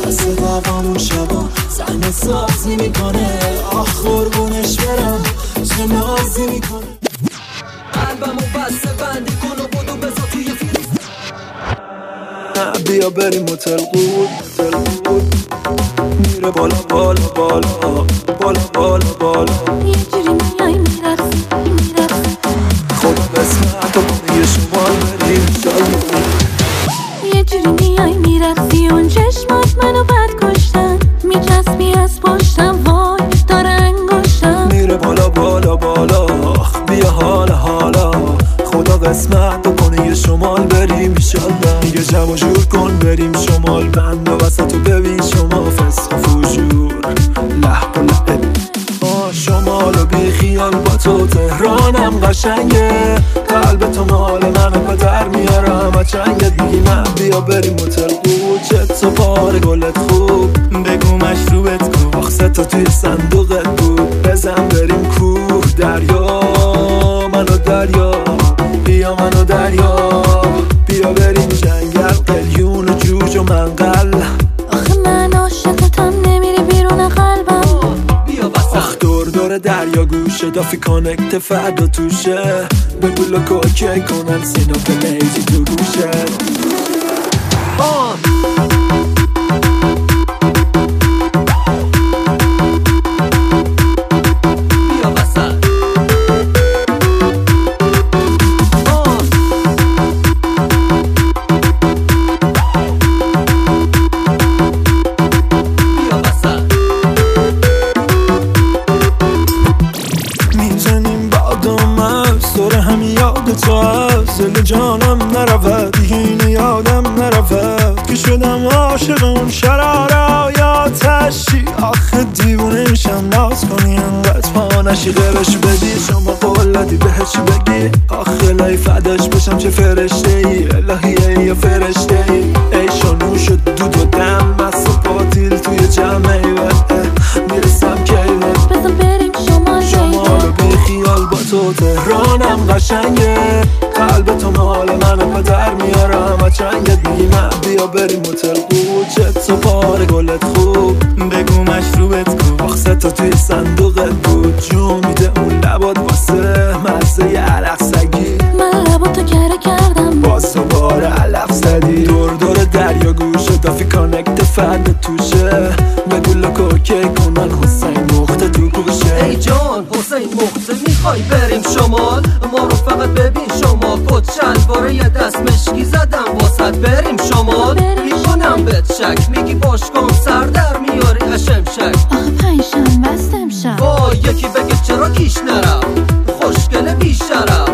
مثل دوامون شبا زن سازی میکنه. آخ قربونش برم چه نازی میکنه. قلبمو بسته بندی کن و بدو بذار توی فیلم. بیا بریم هتل قود میره بالا بالا بالا بالا بالا بالا. یه جوری میای میرقصی خدا قسمت و یه شمال بریم شاید. یه جوری میای میرقصی اون چشمات منو بد کشتن. میچسبی از پشتم وای داره انگشتم. میره بالا بالا بالا بیا حالا خدا قسمت بکنه یه شمال بریم ایشالله. یه جمع جور کن بریم شمال بند و وسط و ببین شما فسق و فجور لح و لحه. شمال و بی خیال با تو تهرانم قشنگه. قلب تو مال منو پدر میارم چنگت. میگی نه بیا بریم هتل قود چت و پاره گلت خوب بگو مشروبت کو. آخ تا توی صندوقت بود بزن بریم کوه دریا منو دریا بیا منو دریا. بیا بریم جنگل قلیون و جوج و منقل. آخه من عاشقتم نمیری بیرون قلبم. بیا بسن آخ دور دریا گوشه دافی کانکت فردا توشه. بگو لکو اوکی کنن سینا به میزی تو گوشه. دل جانم نرود دیگه اینو یادم نرود که شدم عاشق اون شرارا یا آتشی. آخه دیوونه میشم ناز کنی انقدر پا نشی غیرش بدی. شما قول دادی بهش بگی آخه لای فداش بشم چه فرشته ای الهیه یا فرشته ای. ای شانوش و دود و دم مست و پاتیل توی جمعه میرسم کیله. بزن بریم شمال بی خیال با تو تهرانم قشنگه. قلب تو مال منو پدر میارم چنگت. میگی نه بیا بریم هتل قود چت و پاره گلت خوب بگو مشروبت کو. آخ تا توی صندوقت بود جون میده اون لبات واسه مزه علف سگی. من لباتو کره کردم باز تو بار علف زدی. دور دریا گوشه دافی کانکت فرد توشه. بگو لکو اوکی کنن حسین مخته تو گوشه. ای جان حسین مخته میخوای بریم شمال. ما رو فقط ببین شما کت شلواره یه دست مشکی زدم واسط بریم شمال. میکنم بهت شک میگی باش کن سر در میاری اشمشک. آخه پنجشنبه است امشب. وای یکی بگه چرا کیش نرم خوشگله بیشرف.